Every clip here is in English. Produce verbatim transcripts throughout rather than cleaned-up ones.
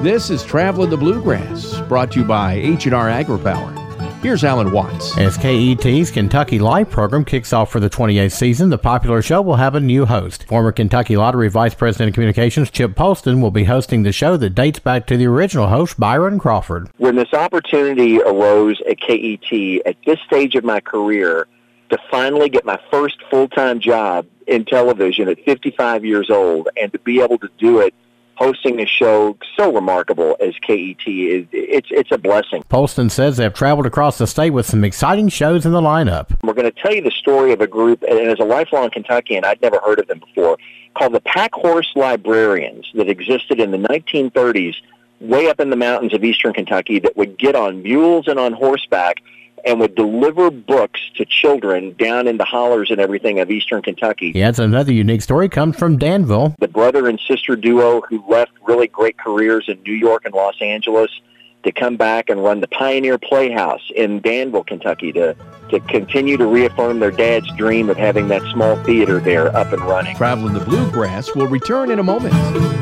This is Traveling the Bluegrass, brought to you by H and R AgriPower. Here's Alan Watts. As K E T's Kentucky Life program kicks off for the twenty-eighth season, the popular show will have a new host. Former Kentucky Lottery Vice President of Communications Chip Poston will be hosting the show that dates back to the original host, Byron Crawford. When this opportunity arose at K E T at this stage of my career to finally get my first full-time job in television at fifty-five years old and to be able to do it hosting a show so remarkable as K E T, is it's it's a blessing. Poston says they've traveled across the state with some exciting shows in the lineup. We're going to tell you the story of a group, and as a lifelong Kentuckian, I'd never heard of them before, called the Pack Horse Librarians, that existed in the nineteen thirties way up in the mountains of eastern Kentucky, that would get on mules and on horseback and would deliver books to children down in the hollers and everything of eastern Kentucky. He adds another unique story comes from Danville. The brother and sister duo who left really great careers in New York and Los Angeles to come back and run the Pioneer Playhouse in Danville, Kentucky, to, to continue to reaffirm their dad's dream of having that small theater there up and running. Traveling the Bluegrass will return in a moment.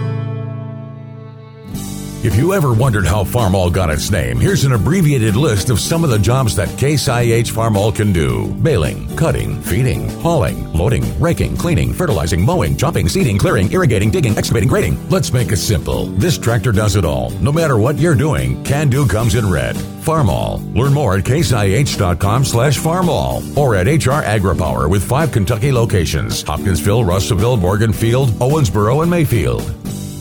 If you ever wondered how Farmall got its name, here's an abbreviated list of some of the jobs that Case I H Farmall can do. Baling, cutting, feeding, hauling, loading, raking, cleaning, fertilizing, mowing, chopping, seeding, clearing, irrigating, digging, excavating, grading. Let's make it simple. This tractor does it all. No matter what you're doing, Can Do comes in red. Farmall. Learn more at caseih.com slash farmall or at H R AgriPower with five Kentucky locations: Hopkinsville, Russellville, Morganfield, Owensboro, and Mayfield.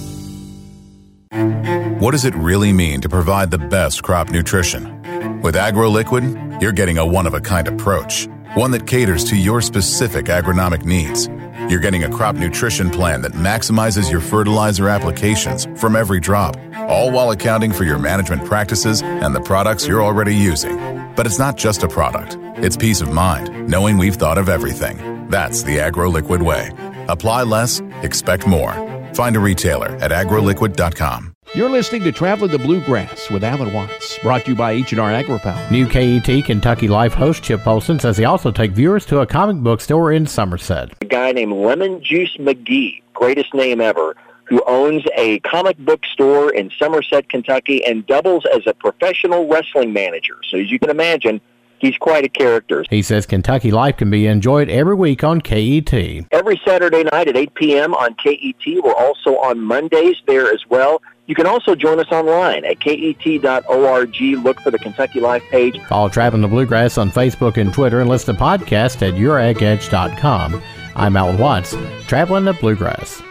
What does it really mean to provide the best crop nutrition? With AgroLiquid, you're getting a one-of-a-kind approach, one that caters to your specific agronomic needs. You're getting a crop nutrition plan that maximizes your fertilizer applications from every drop, all while accounting for your management practices and the products you're already using. But it's not just a product. It's peace of mind, knowing we've thought of everything. That's the AgroLiquid way. Apply less, expect more. Find a retailer at agroliquid dot com. You're listening to Traveling the Bluegrass with Alan Watts, brought to you by H and R AgriPower. New K E T Kentucky Life host Chip Poston says he also take viewers to a comic book store in Somerset. A guy named Lemon Juice McGee, greatest name ever, who owns a comic book store in Somerset, Kentucky, and doubles as a professional wrestling manager. So as you can imagine, he's quite a character. He says Kentucky Life can be enjoyed every week on K E T. Every Saturday night at eight p.m. on K E T. We're also on Mondays there as well. You can also join us online at K E T dot org. Look for the Kentucky Life page. Follow Traveling the Bluegrass on Facebook and Twitter and listen to podcasts at your ag edge dot com. I'm Alan Watts, Traveling the Bluegrass.